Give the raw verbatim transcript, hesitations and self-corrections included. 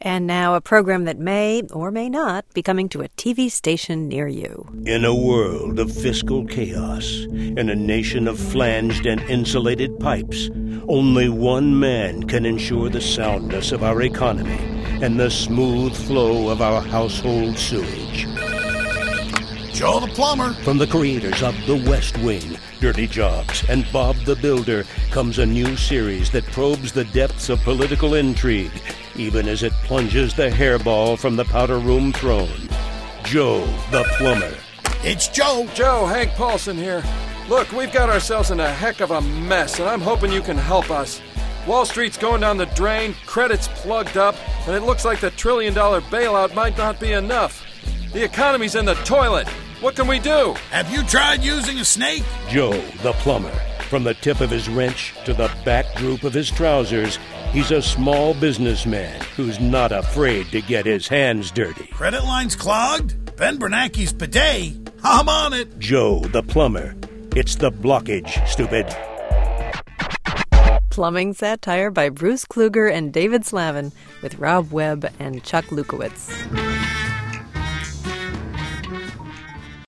And now a program that may or may not be coming to a T V station near you. In a world of fiscal chaos, in a nation of flanged and insulated pipes, only one man can ensure the soundness of our economy and the smooth flow of our household sewage. Joe the Plumber. From the creators of The West Wing, Dirty Jobs, and Bob the Builder comes a new series that probes the depths of political intrigue, even as it plunges the hairball from the powder room throne. Joe the Plumber. It's Joe. Joe, Hank Paulson here. Look, we've got ourselves in a heck of a mess, and I'm hoping you can help us. Wall Street's going down the drain, credit's plugged up, and it looks like the trillion-dollar bailout might not be enough. The economy's in the toilet. What can we do? Have you tried using a snake? Joe the Plumber. From the tip of his wrench to the back droop of his trousers, he's a small businessman who's not afraid to get his hands dirty. Credit lines clogged? Ben Bernanke's bidet? I'm on it. Joe the Plumber. It's the blockage, stupid. Plumbing satire by Bruce Kluger and David Slavin with Rob Webb and Chuck Lukowitz.